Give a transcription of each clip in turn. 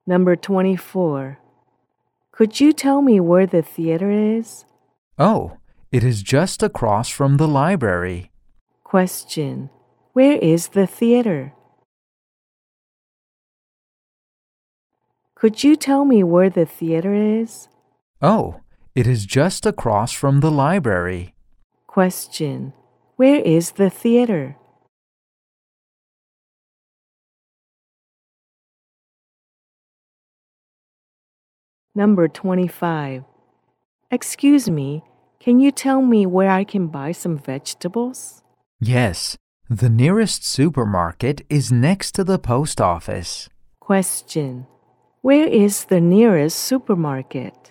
Number 24. Could you tell me where the theater is? Oh, it is just across from the library. Question. Where is the theater? Could you tell me where the theater is? Oh, it is just across from the library. Question. Where is the theater? Number 25. Excuse me, can you tell me where I can buy some vegetables? Yes, the nearest supermarket is next to the post office. Question. Where is the nearest supermarket?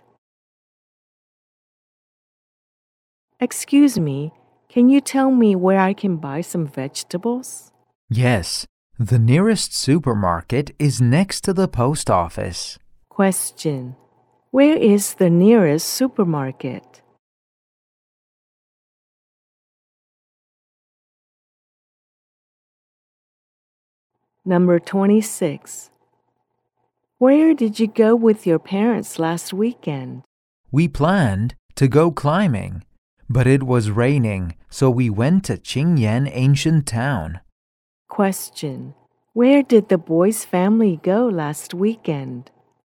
Excuse me, can you tell me where I can buy some vegetables? Yes, the nearest supermarket is next to the post office. Question. Where is the nearest supermarket? Number 26. Where did you go with your parents last weekend? We planned to go climbing, but it was raining, so we went to Qingyan Ancient Town. Question. Where did the boys' family go last weekend?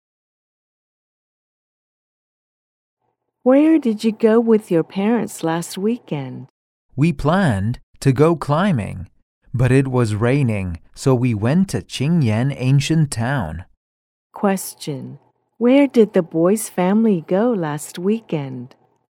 Where did you go with your parents last weekend? We planned to go climbing, but it was raining, so we went to Qingyan Ancient Town. Question. Where did the boys' family go last weekend?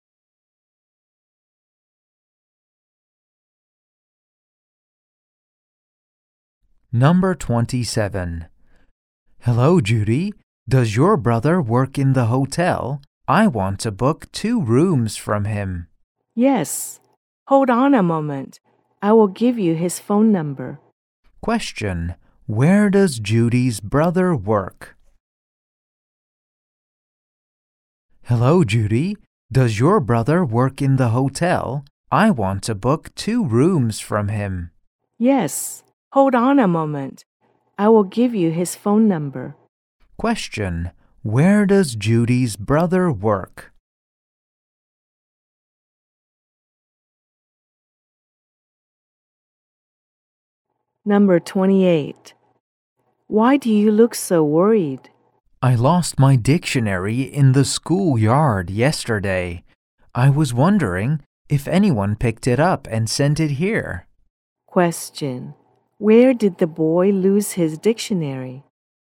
Number 27. Hello, Judy. Does your brother work in the hotel? I want to book 2 rooms from him. Yes. Hold on a moment. I will give you his phone number. Question. Where does Judy's brother work? Hello, Judy. Does your brother work in the hotel? I want to book 2 rooms from him. Yes. Hold on a moment. I will give you his phone number. Question. Where does Judy's brother work? Number 28. Why do you look so worried? I lost my dictionary in the schoolyard yesterday. I was wondering if anyone picked it up and sent it here. Question. Where did the boy lose his dictionary?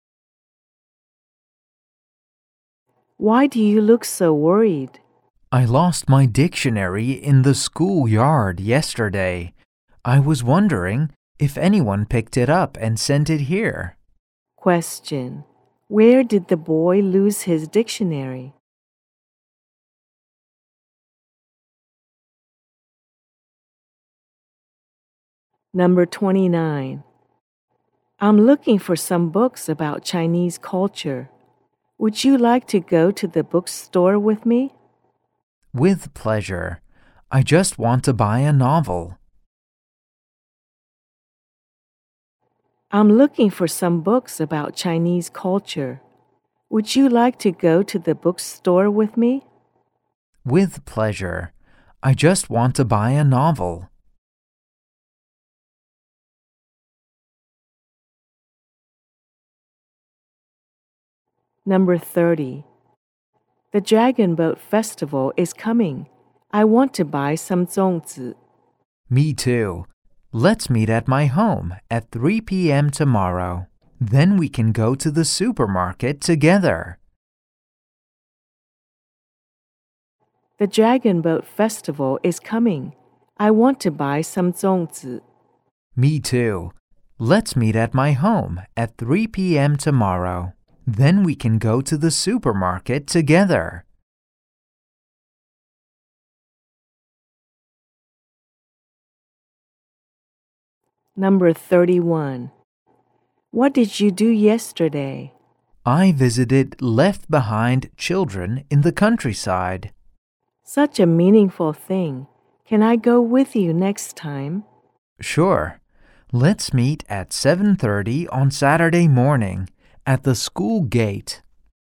Why do you look so worried? I lost my dictionary in the schoolyard yesterday. I was wondering if anyone picked it up and sent it here. Question. Where did the boy lose his dictionary? Number 29. I'm looking for some books about Chinese culture. Would you like to go to the bookstore with me? With pleasure. I just want to buy a novel. I'm looking for some books about Chinese culture. Would you like to go to the bookstore with me? With pleasure. I just want to buy a novel. Number 30. The Dragon Boat Festival is coming. I want to buy some zongzi. Me too. Let's meet at my home at 3 p.m. tomorrow. Then we can go to the supermarket together. The Dragon Boat Festival is coming. I want to buy some zongzi. Me too. Let's meet at my home at 3 p.m. tomorrow. Then we can go to the supermarket together. Number 31. What did you do yesterday? I visited left behind children in the countryside. Such a meaningful thing. Can I go with you next time? Sure. Let's meet at 7:30 on Saturday morning at the school gate.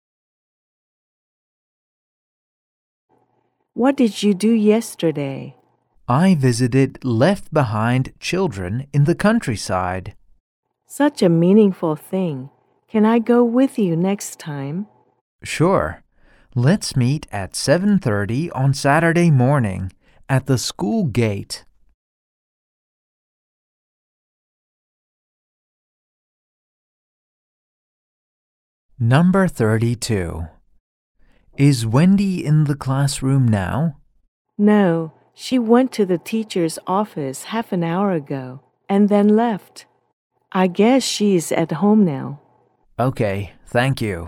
What did you do yesterday? I visited left-behind children in the countryside. Such a meaningful thing. Can I go with you next time? Sure. Let's meet at 7:30 on Saturday morning at the school gate. Number 32. Is Wendy in the classroom now? No, she went to the teacher's office half an hour ago and then left. I guess she's at home now. Okay, thank you.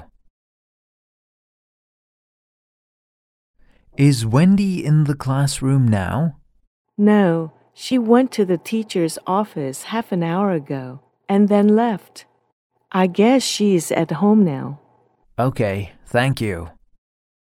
Is Wendy in the classroom now? No, she went to the teacher's office half an hour ago and then left. I guess she's at home now. Okay, thank you.